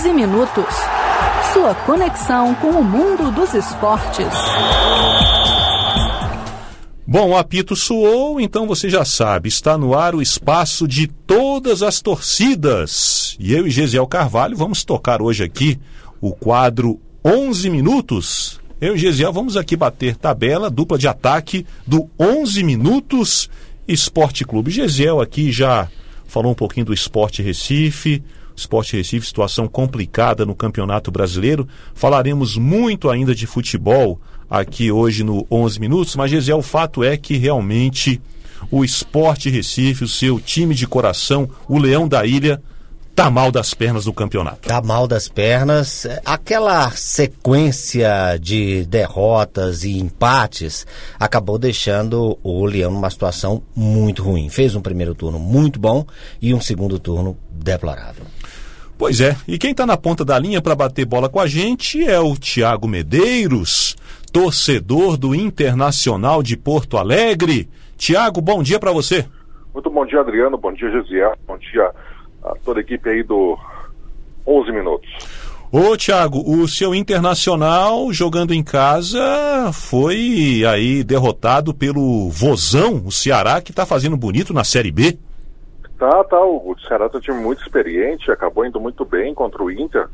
11 minutos. Sua conexão com o mundo dos esportes. Bom, o apito soou, então você já sabe, está no ar o espaço de todas as torcidas. E eu e Gesiel Carvalho vamos tocar hoje aqui o quadro 11 minutos. Eu e Gesiel vamos aqui bater tabela, dupla de ataque do 11 minutos Esporte Clube. Gesiel aqui já falou um pouquinho do Sport Recife. Sport Recife, situação complicada no Campeonato Brasileiro. Falaremos muito ainda de futebol aqui hoje no 11 minutos, mas Gesiel, o fato é que realmente o Sport Recife, o seu time de coração, o Leão da Ilha, tá mal das pernas no campeonato. Tá mal das pernas. Aquela sequência de derrotas e empates acabou deixando o Leão numa situação muito ruim. Fez um primeiro turno muito bom e um segundo turno deplorável. Pois é, e quem está na ponta da linha para bater bola com a gente é o Thiago Medeiros, torcedor do Internacional de Porto Alegre. Thiago, bom dia para você. Muito bom dia, Adriano, bom dia, Gesiel, bom dia a toda a equipe aí do 11 minutos. Ô Thiago, o seu Internacional jogando em casa foi aí derrotado pelo Vozão, o Ceará, que está fazendo bonito na Série B. Tá, o Ceará é um time muito experiente, acabou indo muito bem contra o Inter,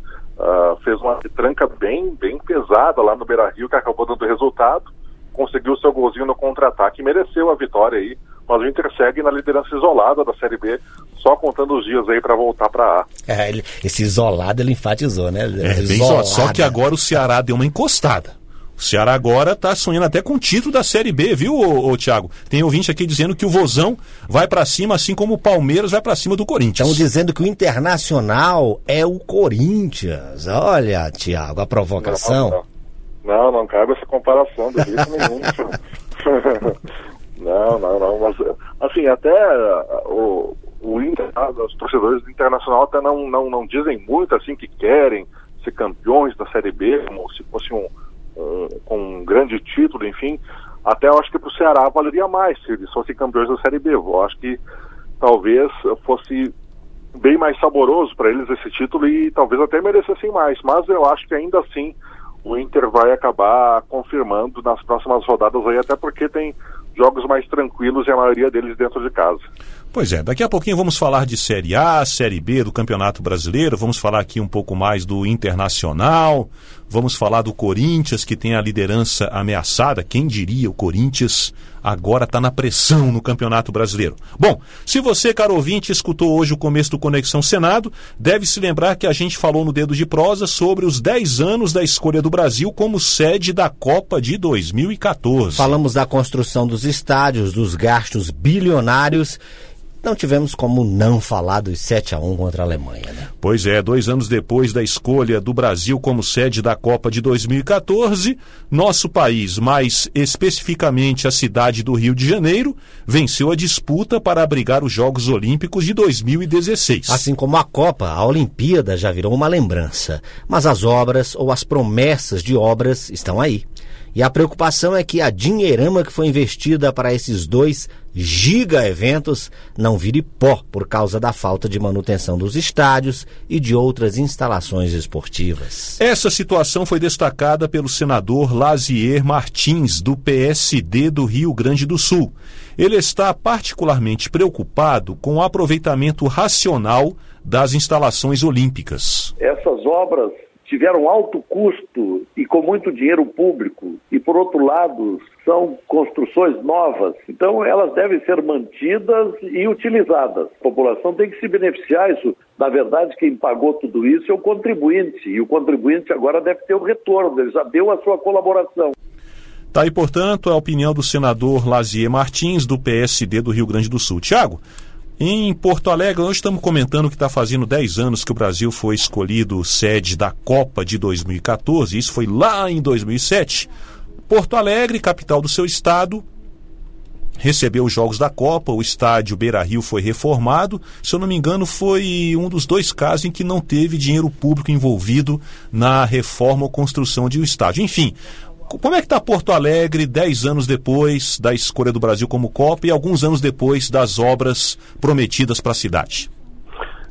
fez uma tranca bem pesada lá no Beira-Rio, que acabou dando resultado, conseguiu seu golzinho no contra-ataque e mereceu a vitória aí, mas o Inter segue na liderança isolada da Série B, só contando os dias aí para voltar para A. Esse isolado ele enfatizou, né? Só que agora o Ceará deu uma encostada. O Ceará agora está sonhando até com o título da Série B, viu, ô Thiago? Tem ouvinte aqui dizendo que o Vozão vai para cima, assim como o Palmeiras vai para cima do Corinthians. Estão dizendo que o Internacional é o Corinthians. Olha, Thiago, a provocação. Não cabe essa comparação de jeito nenhum. Não, mas assim, até o Inter, os torcedores do Internacional até não dizem muito assim que querem ser campeões da Série B, como se fosse com um grande título, enfim. Até eu acho que para o Ceará valeria mais se eles fossem campeões da Série B. Eu acho que talvez fosse bem mais saboroso para eles esse título e talvez até merecessem mais, mas eu acho que ainda assim o Inter vai acabar confirmando nas próximas rodadas aí, até porque tem jogos mais tranquilos e a maioria deles dentro de casa. Pois é, daqui a pouquinho vamos falar de Série A, Série B do Campeonato Brasileiro, vamos falar aqui um pouco mais do Internacional, vamos falar do Corinthians, que tem a liderança ameaçada. Quem diria, o Corinthians agora está na pressão no Campeonato Brasileiro. Bom, se você, caro ouvinte, escutou hoje o começo do Conexão Senado, deve se lembrar que a gente falou no Dedo de Prosa sobre os 10 anos da escolha do Brasil como sede da Copa de 2014. Falamos da construção dos estádios, dos gastos bilionários. Não tivemos como não falar dos 7-1 contra a Alemanha, né? Pois é, 2 anos depois da escolha do Brasil como sede da Copa de 2014, nosso país, mais especificamente a cidade do Rio de Janeiro, venceu a disputa para abrigar os Jogos Olímpicos de 2016. Assim como a Copa, a Olimpíada já virou uma lembrança, mas as obras ou as promessas de obras estão aí. E a preocupação é que a dinheirama que foi investida para esses 2 giga-eventos não vire pó por causa da falta de manutenção dos estádios e de outras instalações esportivas. Essa situação foi destacada pelo senador Lazier Martins, do PSD do Rio Grande do Sul. Ele está particularmente preocupado com o aproveitamento racional das instalações olímpicas. Essas obras tiveram alto custo e com muito dinheiro público, e por outro lado são construções novas, então elas devem ser mantidas e utilizadas. A população tem que se beneficiar. Isso, na verdade, quem pagou tudo isso é o contribuinte, e o contribuinte agora deve ter o retorno, ele já deu a sua colaboração. Tá aí, portanto, a opinião do senador Lazier Martins, do PSD do Rio Grande do Sul. Thiago, em Porto Alegre, nós estamos comentando que está fazendo 10 anos que o Brasil foi escolhido sede da Copa de 2014, isso foi lá em 2007. Porto Alegre, capital do seu estado, recebeu os Jogos da Copa, o estádio Beira-Rio foi reformado. Se eu não me engano, foi um dos 2 casos em que não teve dinheiro público envolvido na reforma ou construção de um estádio. Enfim, como é que está Porto Alegre 10 anos depois da escolha do Brasil como Copa e alguns anos depois das obras prometidas para a cidade?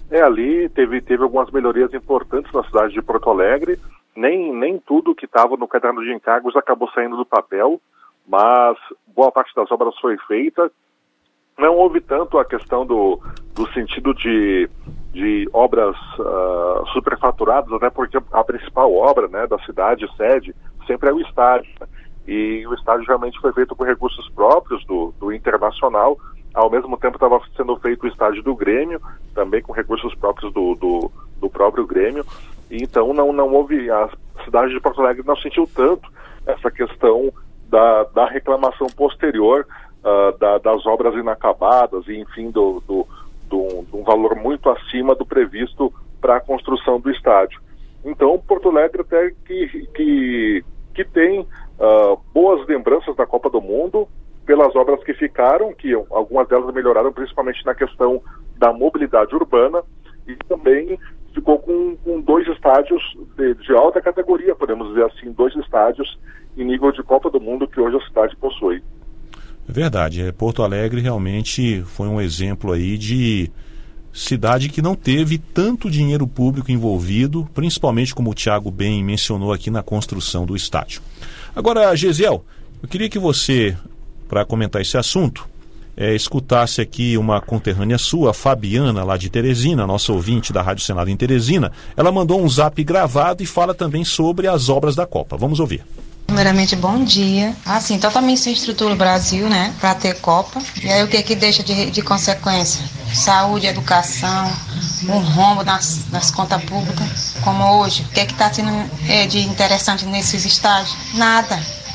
Ali teve algumas melhorias importantes na cidade de Porto Alegre. Nem tudo que estava no caderno de encargos acabou saindo do papel, mas boa parte das obras foi feita. Não houve tanto a questão do sentido de obras superfaturadas, até porque a principal obra, né, da cidade, sede, sempre é o estádio. E o estádio realmente foi feito com recursos próprios do Internacional. Ao mesmo tempo estava sendo feito o estádio do Grêmio, também com recursos próprios do próprio Grêmio. E então não houve, a cidade de Porto Alegre não sentiu tanto essa questão da reclamação posterior das obras inacabadas e, enfim, de um valor muito acima do previsto para a construção do estádio. Então, Porto Alegre até que tem boas lembranças da Copa do Mundo pelas obras que ficaram, que algumas delas melhoraram principalmente na questão da mobilidade urbana, e também ficou com 2 estádios de alta categoria, podemos dizer assim, 2 estádios em nível de Copa do Mundo que hoje a cidade possui. É verdade, Porto Alegre realmente foi um exemplo aí de cidade que não teve tanto dinheiro público envolvido, principalmente como o Thiago bem mencionou aqui na construção do estádio. Agora, Gesiel, eu queria que você, para comentar esse assunto, escutasse aqui uma conterrânea sua, a Fabiana, lá de Teresina, nossa ouvinte da Rádio Senado em Teresina. Ela mandou um zap gravado e fala também sobre as obras da Copa. Vamos ouvir. Primeiramente, bom dia. Assim, totalmente sem estrutura o Brasil, né, para ter Copa. E aí o que deixa de consequência? Saúde, educação, um rombo nas contas públicas, como hoje. O que está tendo de interessante nesses estádios? Nada.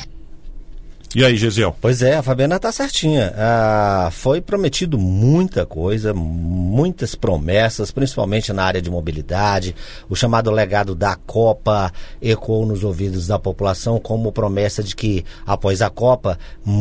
E aí, Gesiel? Pois é, a Fabiana está certinha. Foi prometido muita coisa, muitas promessas, principalmente na área de mobilidade. O chamado legado da Copa ecoou nos ouvidos da população como promessa de que, após a Copa,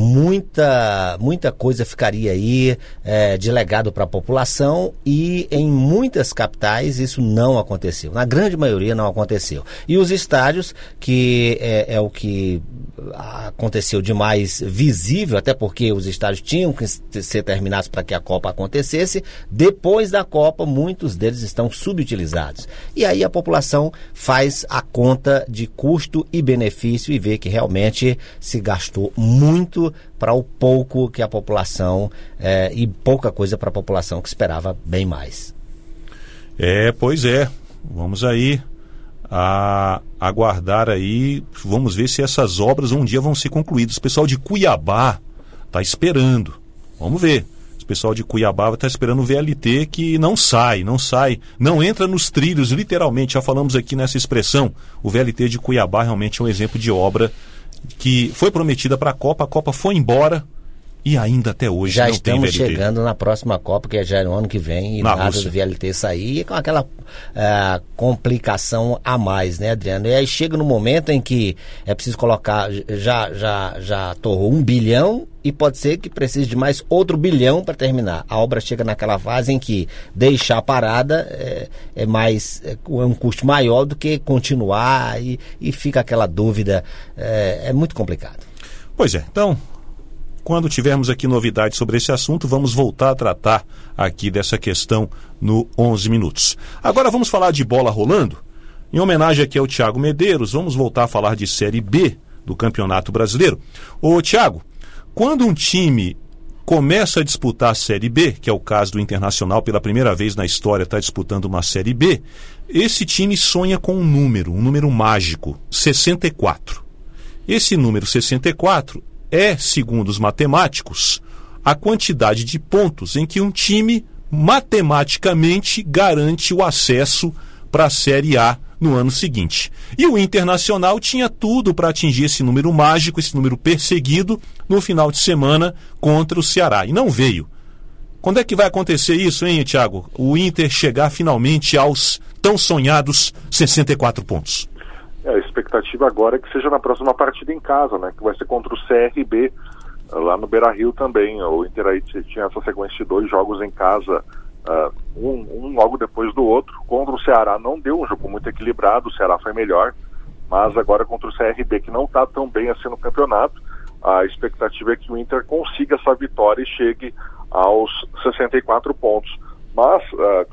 muita coisa ficaria aí de legado para a população, e em muitas capitais isso não aconteceu. Na grande maioria não aconteceu. E os estádios, que é o que aconteceu de mais visível, até porque os estádios tinham que ser terminados para que a Copa acontecesse. Depois da Copa, muitos deles estão subutilizados. E aí a população faz a conta de custo e benefício e vê que realmente se gastou muito para o pouco que a população, e pouca coisa para a população que esperava bem mais. Pois é. Vamos aí aguardar aí, vamos ver se essas obras um dia vão ser concluídas. O pessoal de Cuiabá está esperando, vamos ver. O pessoal de Cuiabá está esperando o VLT, que não entra nos trilhos, literalmente. Já falamos aqui nessa expressão. O VLT de Cuiabá realmente é um exemplo de obra que foi prometida para a Copa foi embora e ainda até hoje já não tem VLT. Já estamos chegando na próxima Copa, que já é no ano que vem, e nada do VLT sair, e com aquela complicação a mais, né, Adriano? E aí chega no momento em que é preciso colocar, já torrou 1 bilhão, e pode ser que precise de mais outro bilhão para terminar. A obra chega naquela fase em que deixar parada é um custo maior do que continuar, e fica aquela dúvida, é muito complicado. Pois é, então, quando tivermos aqui novidades sobre esse assunto, vamos voltar a tratar aqui dessa questão no 11 Minutos. Agora vamos falar de bola rolando. Em homenagem aqui ao Thiago Medeiros, vamos voltar a falar de Série B do Campeonato Brasileiro. Ô Thiago, quando um time começa a disputar a Série B, que é o caso do Internacional, pela primeira vez na história está disputando uma Série B, esse time sonha com um número mágico, 64. Esse número 64 é, segundo os matemáticos, a quantidade de pontos em que um time matematicamente garante o acesso para a Série A no ano seguinte. E o Internacional tinha tudo para atingir esse número mágico, esse número perseguido, no final de semana contra o Ceará. E não veio. Quando é que vai acontecer isso, hein, Thiago? O Inter chegar finalmente aos tão sonhados 64 pontos. A expectativa agora é que seja na próxima partida em casa, né? Que vai ser contra o CRB, lá no Beira-Rio também. O Inter aí tinha essa sequência de 2 jogos em casa, um logo depois do outro. Contra o Ceará não deu, um jogo muito equilibrado, o Ceará foi melhor, mas agora contra o CRB, que não está tão bem assim no campeonato, a expectativa é que o Inter consiga essa vitória e chegue aos 64 pontos. Mas, claro,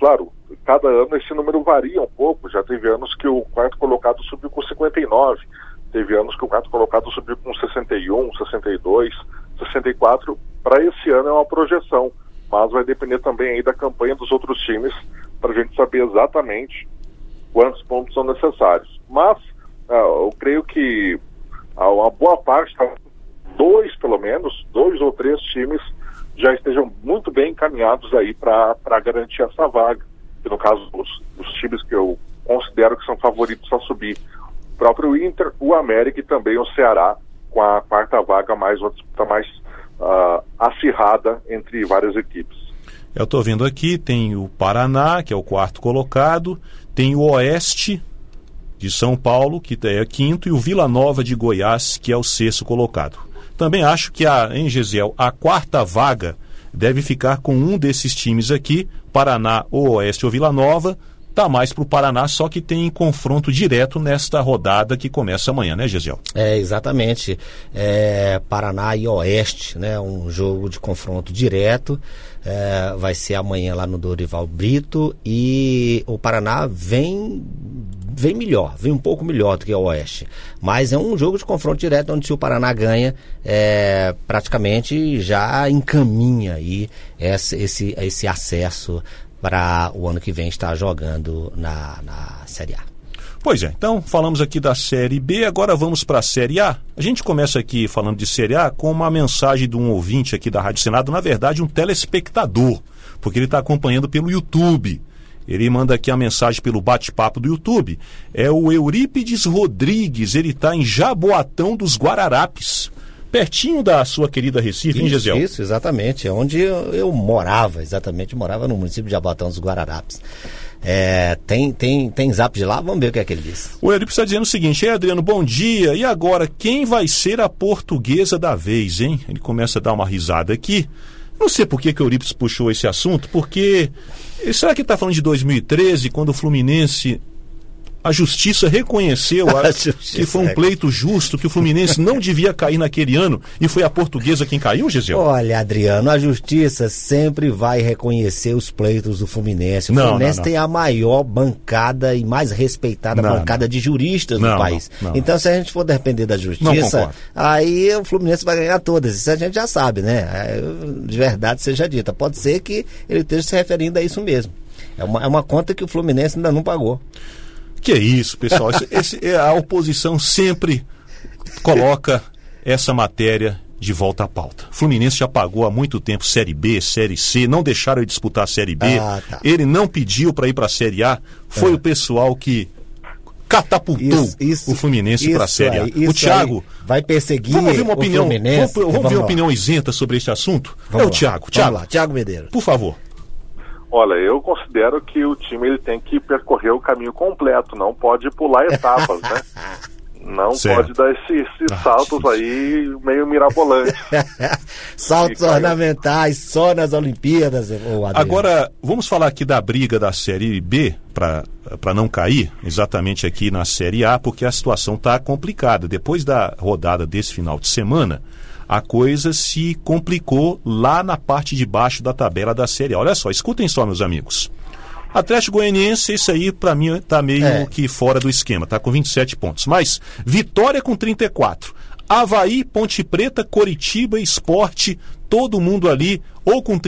cada ano esse número varia um pouco. Já teve anos que o quarto colocado subiu com 59, teve anos que o quarto colocado subiu com 61, 62, 64. Para esse ano é uma projeção, mas vai depender também aí da campanha dos outros times para a gente saber exatamente quantos pontos são necessários. Mas eu creio que uma boa parte, pelo menos, 2 ou 3 times já estejam muito bem encaminhados aí para garantir essa vaga. Que no caso, os times que eu considero que são favoritos a subir, o próprio Inter, o América e também o Ceará, com a quarta vaga, mais uma disputa mais acirrada entre várias equipes. Eu estou vendo aqui, tem o Paraná, que é o quarto colocado, tem o Oeste de São Paulo, que é quinto, e o Vila Nova de Goiás, que é o sexto colocado. Também acho que em Gesiel, a quarta vaga deve ficar com um desses times aqui, Paraná, ou Oeste ou Vila Nova. Tá mais para o Paraná, só que tem confronto direto nesta rodada que começa amanhã, né, Gesiel? Exatamente. Paraná e Oeste, né? Um jogo de confronto direto. Vai ser amanhã lá no Dorival Brito, e o Paraná vem melhor, vem um pouco melhor do que o Oeste. Mas é um jogo de confronto direto, onde se o Paraná ganha, praticamente já encaminha aí esse acesso para o ano que vem estar jogando na Série A. Pois é, então falamos aqui da Série B, agora vamos para a Série A. A gente começa aqui falando de Série A com uma mensagem de um ouvinte aqui da Rádio Senado, na verdade um telespectador, porque ele está acompanhando pelo YouTube. Ele manda aqui a mensagem pelo bate-papo do YouTube. É o Eurípides Rodrigues, ele está em Jaboatão dos Guararapes, pertinho da sua querida Recife, hein, Gesiel? Isso, exatamente, é onde eu morava, morava no município de Jaboatão dos Guararapes. Tem zap de lá, vamos ver o que é que ele diz. O Eurípides está dizendo o seguinte: Adriano, bom dia, e agora quem vai ser a portuguesa da vez, hein? Ele começa a dar uma risada aqui. Não sei por que o Eurípides puxou esse assunto, porque será que está falando de 2013, quando o Fluminense, a justiça reconheceu que foi um pleito justo, que o Fluminense não devia cair naquele ano, e foi a portuguesa quem caiu, Gesiel? Olha, Adriano, a justiça sempre vai reconhecer os pleitos do Fluminense. O Fluminense tem a maior bancada e mais respeitada bancada de juristas do país. Então, se a gente for depender da justiça, aí o Fluminense vai ganhar todas. Isso a gente já sabe, né? De verdade seja dita. Pode ser que ele esteja se referindo a isso mesmo. É uma conta que o Fluminense ainda não pagou. Que é isso, pessoal. A oposição sempre coloca essa matéria de volta à pauta. O Fluminense já pagou há muito tempo Série B, Série C, não deixaram ele disputar a Série B. Ele não pediu para ir para a Série A. Foi o pessoal que catapultou o Fluminense para a Série A. O Thiago vai perseguir. Vamos ouvir uma opinião. Vamos ver uma opinião isenta sobre este assunto? O Thiago. Vamos lá, Thiago Medeiros. Por favor. Olha, eu considero que o time ele tem que percorrer o caminho completo, não pode pular etapas, né? Não pode dar esses saltos aí meio mirabolantes. Saltos ornamentais só nas Olimpíadas, Adriano. Agora, vamos falar aqui da briga da Série B para não cair exatamente aqui na Série A, porque a situação está complicada. Depois da rodada desse final de semana, a coisa se complicou lá na parte de baixo da tabela da Série A. Olha só, escutem só, meus amigos. Atlético Goianiense, isso aí para mim está meio que fora do esquema, está com 27 pontos. Mas Vitória com 34, Avaí, Ponte Preta, Coritiba, Sport, todo mundo ali ou com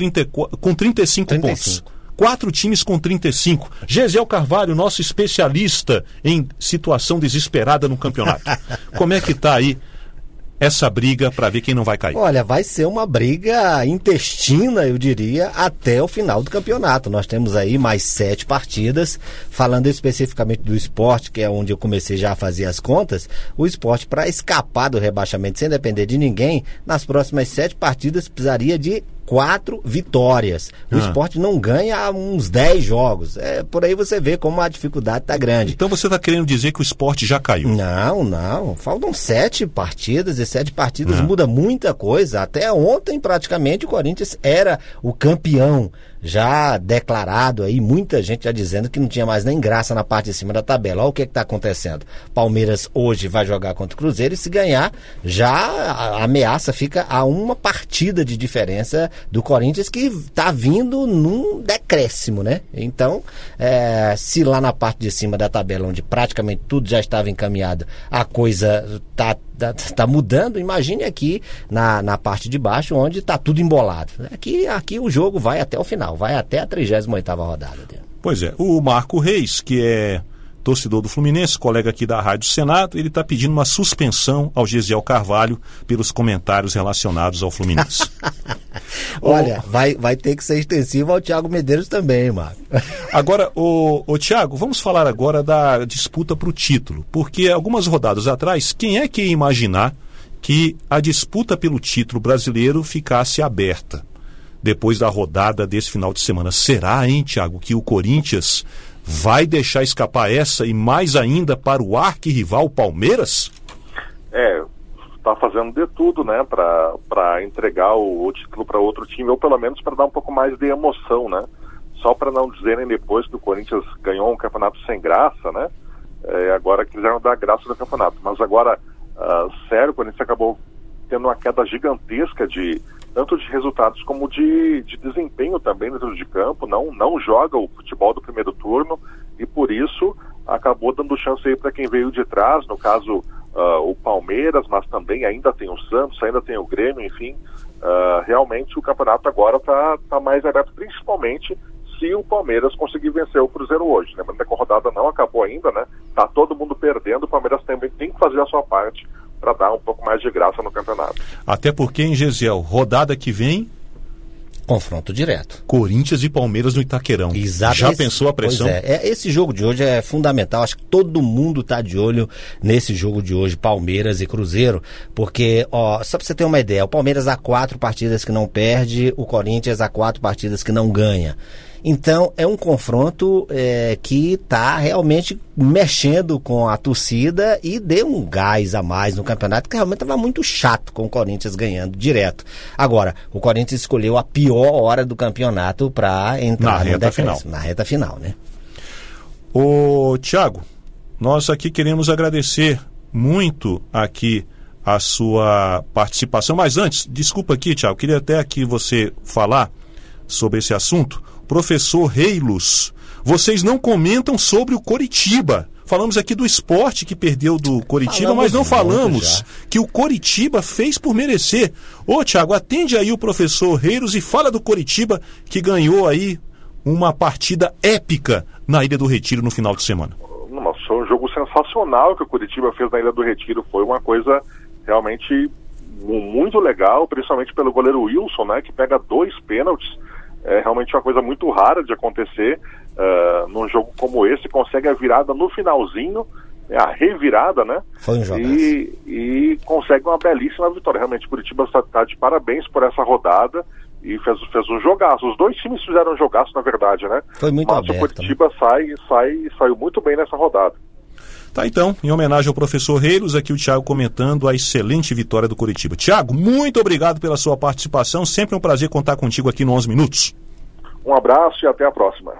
35 pontos. 4 times com 35. Gesiel Carvalho, nosso especialista em situação desesperada no campeonato. Como é que está aí essa briga para ver quem não vai cair? Olha, vai ser uma briga intestina, eu diria, até o final do campeonato. Nós temos aí mais 7 partidas. Falando especificamente do Sport, que é onde eu comecei já a fazer as contas, o Sport, para escapar do rebaixamento sem depender de ninguém, nas próximas 7 partidas precisaria de 4 vitórias. O Sport não ganha há uns 10 jogos. Por aí você vê como a dificuldade está grande. Então você está querendo dizer que o Sport já caiu? Não. Faltam 7 partidas, e 7 partidas muda muita coisa. Até ontem, praticamente, o Corinthians era o campeão já declarado aí, muita gente já dizendo que não tinha mais nem graça na parte de cima da tabela. Olha o que está acontecendo. Palmeiras hoje vai jogar contra o Cruzeiro e se ganhar, já a ameaça fica a uma partida de diferença do Corinthians, que está vindo num decréscimo, né? Então, se lá na parte de cima da tabela, onde praticamente tudo já estava encaminhado, a coisa está mudando, imagine aqui na parte de baixo, onde está tudo embolado. Aqui o jogo vai até o final, vai até a 38ª rodada. Pois é, o Marco Reis, que é torcedor do Fluminense, colega aqui da Rádio Senado, ele está pedindo uma suspensão ao Gesiel Carvalho pelos comentários relacionados ao Fluminense. Olha, vai ter que ser extensivo ao Thiago Medeiros também, Marco. Agora, Thiago, vamos falar agora da disputa para o título, porque algumas rodadas atrás, quem é que ia imaginar que a disputa pelo título brasileiro ficasse aberta depois da rodada desse final de semana? Será, hein, Thiago, que o Corinthians vai deixar escapar essa e mais ainda para o arquirrival Palmeiras? Está fazendo de tudo, né, para entregar o título para outro time, ou pelo menos para dar um pouco mais de emoção, né? Só para não dizerem depois que o Corinthians ganhou um campeonato sem graça, né? Agora quiseram dar graça no campeonato. Mas agora, sério, o Corinthians acabou tendo uma queda gigantesca tanto de resultados como de desempenho também dentro de campo, não joga o futebol do primeiro turno, e por isso acabou dando chance aí para quem veio de trás, no caso o Palmeiras, mas também ainda tem o Santos, ainda tem o Grêmio, enfim, realmente o campeonato agora tá mais aberto, principalmente se o Palmeiras conseguir vencer o Cruzeiro hoje. Lembrando que a rodada não acabou ainda, né? Tá todo mundo perdendo, o Palmeiras também tem que fazer a sua parte para dar um pouco mais de graça no campeonato. Até porque, em Gesiel, rodada que vem, confronto direto. Corinthians e Palmeiras no Itaquerão. Exato. Já pensou a pressão? Pois esse jogo de hoje é fundamental. Acho que todo mundo está de olho nesse jogo de hoje, Palmeiras e Cruzeiro, porque, só para você ter uma ideia, o Palmeiras há 4 partidas que não perde, o Corinthians há 4 partidas que não ganha. Então, é um confronto que está realmente mexendo com a torcida e deu um gás a mais no campeonato, que realmente estava muito chato com o Corinthians ganhando direto. Agora, o Corinthians escolheu a pior hora do campeonato para entrar na reta final, né? Ô, Thiago, nós aqui queremos agradecer muito aqui a sua participação, mas antes, desculpa aqui, Thiago, queria até aqui você falar sobre esse assunto. Professor Reilos, vocês não comentam sobre o Coritiba. Falamos aqui do Sport que perdeu do Coritiba, mas não falamos que o Coritiba fez por merecer. Ô, Thiago, atende aí o professor Reilos e fala do Coritiba, que ganhou aí uma partida épica na Ilha do Retiro no final de semana. Nossa, foi um jogo sensacional que o Coritiba fez na Ilha do Retiro. Foi uma coisa realmente muito legal, principalmente pelo goleiro Wilson, né, que pega 2 pênaltis. É realmente uma coisa muito rara de acontecer num jogo como esse, consegue a virada no finalzinho, a revirada, né? Foi um jogo e consegue uma belíssima vitória. Realmente, Curitiba está de parabéns por essa rodada e fez um jogaço. Os 2 times fizeram um jogaço, na verdade, né? Foi muito aberto. Mas o Curitiba saiu muito bem nessa rodada. Tá, então, em homenagem ao professor Reilos, aqui o Thiago comentando a excelente vitória do Coritiba. Thiago, muito obrigado pela sua participação, sempre um prazer contar contigo aqui no 11 Minutos. Um abraço e até a próxima.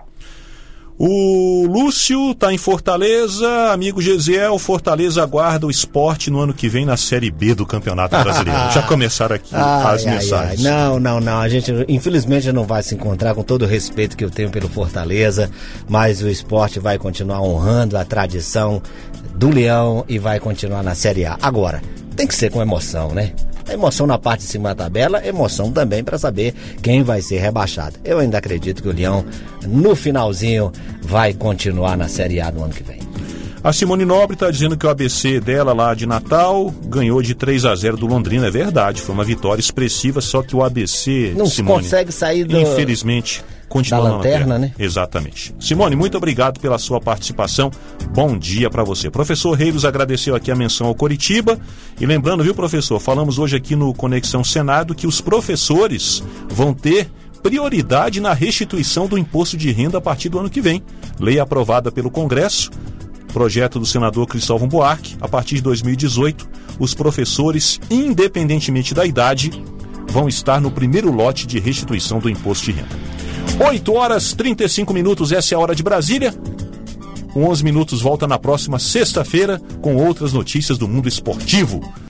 O Lúcio está em Fortaleza, amigo Gesiel, Fortaleza aguarda o Sport no ano que vem na Série B do Campeonato Brasileiro. Já começaram aqui as mensagens. Não, a gente infelizmente não vai se encontrar, com todo o respeito que eu tenho pelo Fortaleza, mas o Sport vai continuar honrando a tradição do Leão e vai continuar na Série A. Agora, tem que ser com emoção, né? Emoção na parte de cima da tabela, emoção também para saber quem vai ser rebaixado. Eu ainda acredito que o Leão, no finalzinho, vai continuar na Série A no ano que vem. A Simone Nobre está dizendo que o ABC dela lá de Natal ganhou de 3-0 do Londrina. É verdade, foi uma vitória expressiva, só que o ABC, não Simone, consegue sair infelizmente, continua da lanterna, né? Exatamente. Simone, muito obrigado pela sua participação. Bom dia para você. Professor Reilos agradeceu aqui a menção ao Coritiba. E lembrando, viu, professor, falamos hoje aqui no Conexão Senado que os professores vão ter prioridade na restituição do imposto de renda a partir do ano que vem. Lei aprovada pelo Congresso, projeto do senador Cristóvão Buarque. A partir de 2018, os professores, independentemente da idade, vão estar no primeiro lote de restituição do imposto de renda. 8h35, essa é a hora de Brasília. Com 11 minutos volta na próxima sexta-feira com outras notícias do mundo esportivo.